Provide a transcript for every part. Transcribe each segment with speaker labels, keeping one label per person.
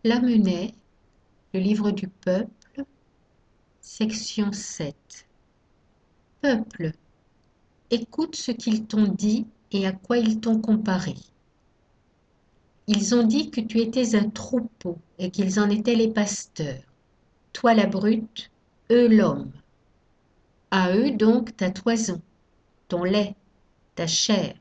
Speaker 1: Lamennais, le livre du peuple, section 7. Peuple, écoute ce qu'ils t'ont dit et à quoi ils t'ont comparé. Ils ont dit que tu étais un troupeau et qu'ils en étaient les pasteurs. Toi la brute, eux l'homme. À eux donc ta toison, ton lait, ta chair.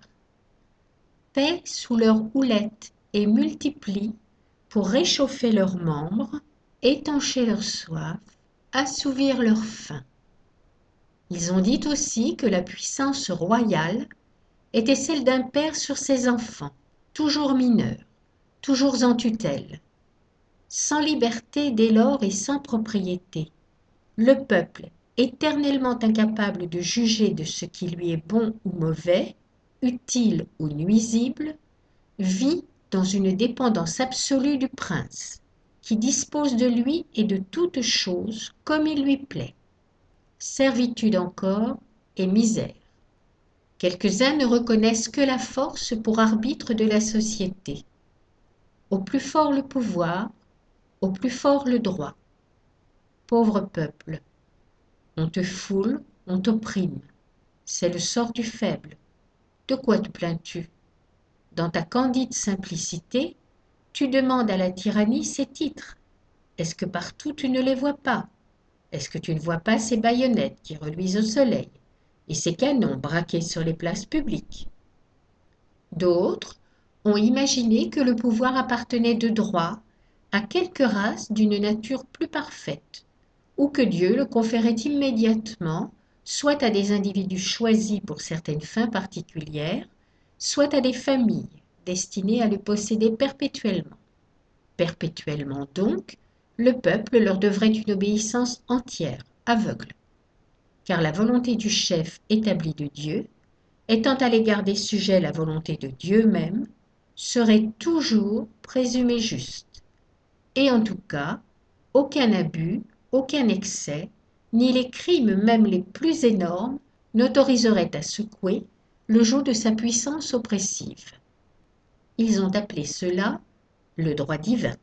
Speaker 1: Paie sous leur houlette et multiplie pour réchauffer leurs membres, étancher leur soif, assouvir leur faim. Ils ont dit aussi que la puissance royale était celle d'un père sur ses enfants, toujours mineurs, toujours en tutelle, sans liberté dès lors et sans propriété. Le peuple, éternellement incapable de juger de ce qui lui est bon ou mauvais, utile ou nuisible, vit dans une dépendance absolue du prince, qui dispose de lui et de toutes choses comme il lui plaît. Servitude encore et misère. Quelques-uns ne reconnaissent que la force pour arbitre de la société. Au plus fort le pouvoir, au plus fort le droit. Pauvre peuple, on te foule, on t'opprime. C'est le sort du faible. De quoi te plains-tu? Dans ta candide simplicité, tu demandes à la tyrannie ses titres. Est-ce que partout tu ne les vois pas? Est-ce que tu ne vois pas ces baïonnettes qui reluisent au soleil et ces canons braqués sur les places publiques? D'autres ont imaginé que le pouvoir appartenait de droit à quelque race d'une nature plus parfaite, ou que Dieu le conférait immédiatement, soit à des individus choisis pour certaines fins particulières, soit à des familles destinées à le posséder perpétuellement. Perpétuellement donc, le peuple leur devrait une obéissance entière, aveugle. Car la volonté du chef établie de Dieu, étant à l'égard des sujets la volonté de Dieu même, serait toujours présumée juste. Et en tout cas, aucun abus, aucun excès, ni les crimes même les plus énormes n'autoriseraient à secouer le joug de sa puissance oppressive. Ils ont appelé cela le droit divin.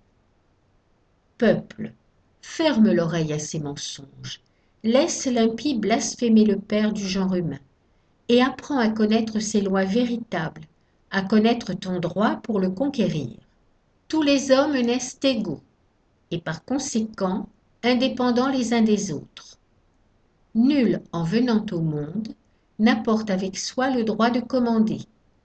Speaker 1: Peuple, ferme l'oreille à ces mensonges, laisse l'impie blasphémer le Père du genre humain, et apprends à connaître ses lois véritables, à connaître ton droit pour le conquérir. Tous les hommes naissent égaux, et par conséquent indépendants les uns des autres. Nul, en venant au monde, n'apporte avec soi le droit de commander.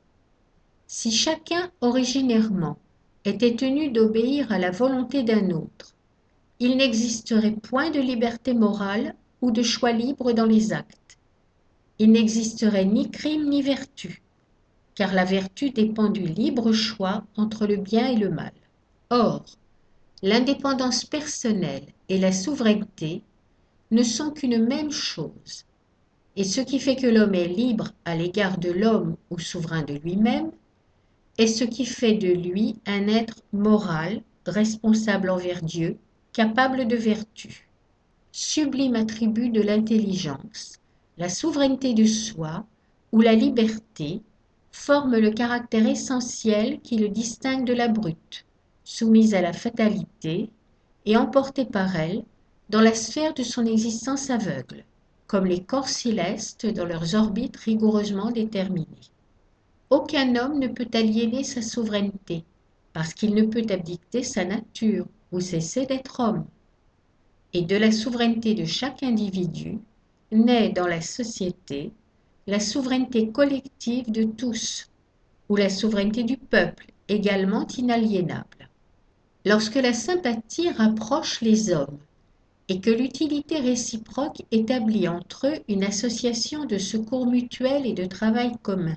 Speaker 1: Si chacun originairement était tenu d'obéir à la volonté d'un autre, il n'existerait point de liberté morale ou de choix libre dans les actes. Il n'existerait ni crime ni vertu, car la vertu dépend du libre choix entre le bien et le mal. Or, l'indépendance personnelle et la souveraineté ne sont qu'une même chose, et ce qui fait que l'homme est libre à l'égard de l'homme ou souverain de lui-même, est ce qui fait de lui un être moral, responsable envers Dieu, capable de vertu. Sublime attribut de l'intelligence, la souveraineté de soi ou la liberté forment le caractère essentiel qui le distingue de la brute, soumise à la fatalité et emportée par elle dans la sphère de son existence aveugle, comme les corps célestes dans leurs orbites rigoureusement déterminées. Aucun homme ne peut aliéner sa souveraineté, parce qu'il ne peut abdiquer sa nature ou cesser d'être homme. Et de la souveraineté de chaque individu naît dans la société la souveraineté collective de tous, ou la souveraineté du peuple, également inaliénable. Lorsque la sympathie rapproche les hommes et que l'utilité réciproque établit entre eux une association de secours mutuel et de travail commun,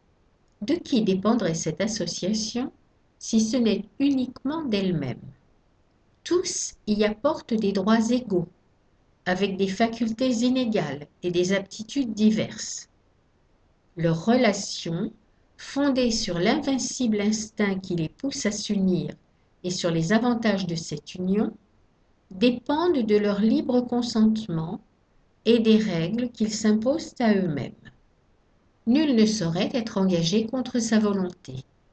Speaker 1: de qui dépendrait cette association si ce n'est uniquement d'elle-même? Tous y apportent des droits égaux, avec des facultés inégales et des aptitudes diverses. Leurs relations, fondées sur l'invincible instinct qui les pousse à s'unir et sur les avantages de cette union, dépendent de leur libre consentement et des règles qu'ils s'imposent à eux-mêmes. Nul ne saurait être engagé contre sa volonté.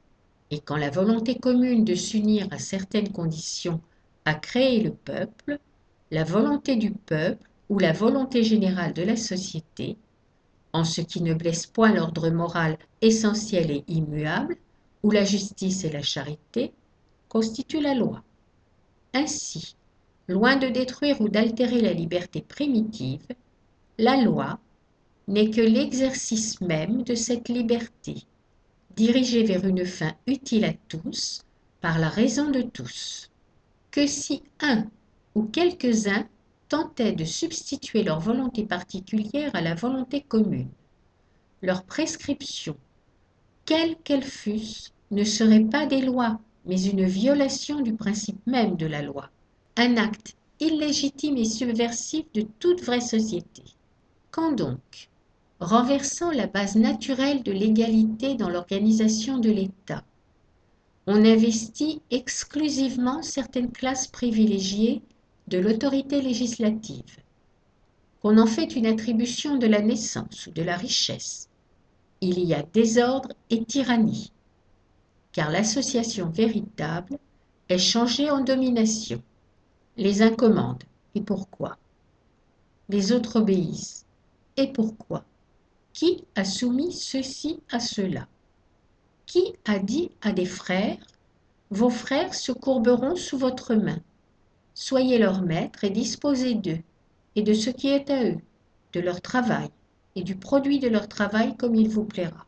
Speaker 1: Et quand la volonté commune de s'unir à certaines conditions a créé le peuple, la volonté du peuple ou la volonté générale de la société, en ce qui ne blesse point l'ordre moral essentiel et immuable, où la justice et la charité, constitue la loi. Ainsi, loin de détruire ou d'altérer la liberté primitive, la loi n'est que l'exercice même de cette liberté, dirigée vers une fin utile à tous, par la raison de tous. Que si un ou quelques-uns tentaient de substituer leur volonté particulière à la volonté commune, leurs prescriptions, quelles qu'elles fussent, ne seraient pas des lois, mais une violation du principe même de la loi, un acte illégitime et subversif de toute vraie société. Quand donc, renversant la base naturelle de l'égalité dans l'organisation de l'État, on investit exclusivement certaines classes privilégiées de l'autorité législative, qu'on en fait une attribution de la naissance ou de la richesse, il y a désordre et tyrannie, car l'association véritable est changée en domination. Les uns commandent, et pourquoi? Les autres obéissent, et pourquoi? Qui a soumis ceci à cela? Qui a dit à des frères, vos frères se courberont sous votre main? Soyez leurs maîtres et disposez d'eux, et de ce qui est à eux, de leur travail, et du produit de leur travail comme il vous plaira.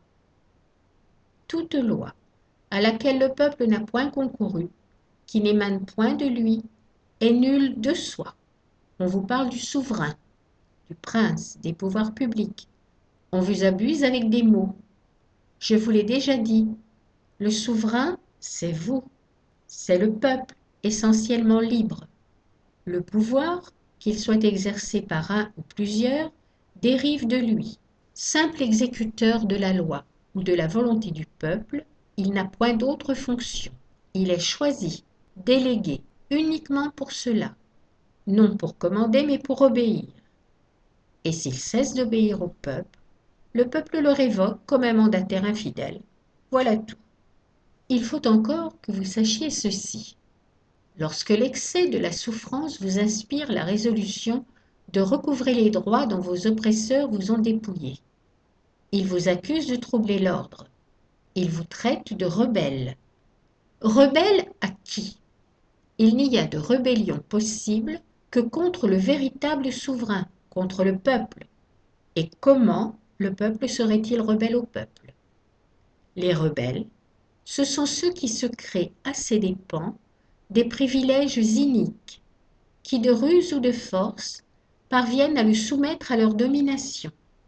Speaker 1: Toute loi, à laquelle le peuple n'a point concouru, qui n'émane point de lui, est nulle de soi. On vous parle du souverain, du prince, des pouvoirs publics. On vous abuse avec des mots. Je vous l'ai déjà dit, le souverain, c'est vous, c'est le peuple, essentiellement libre. Le pouvoir, qu'il soit exercé par un ou plusieurs, dérive de lui. Simple exécuteur de la loi ou de la volonté du peuple, il n'a point d'autre fonction. Il est choisi, délégué, uniquement pour cela, non pour commander mais pour obéir. Et s'il cesse d'obéir au peuple, le peuple le révoque comme un mandataire infidèle. Voilà tout. Il faut encore que vous sachiez ceci. Lorsque l'excès de la souffrance vous inspire la résolution de recouvrer les droits dont vos oppresseurs vous ont dépouillés, ils vous accusent de troubler l'ordre. Ils vous traitent de rebelles. Rebelles à qui? Il n'y a de rébellion possible que contre le véritable souverain, contre le peuple. Et comment le peuple serait-il rebelle au peuple? Les rebelles, ce sont ceux qui se créent à ses dépens des privilèges iniques, qui de ruse ou de force parviennent à le soumettre à leur domination.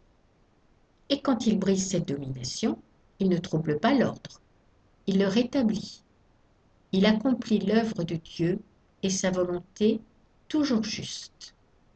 Speaker 1: Et quand il brise cette domination, il ne trouble pas l'ordre, il le rétablit. Il accomplit l'œuvre de Dieu et sa volonté toujours juste.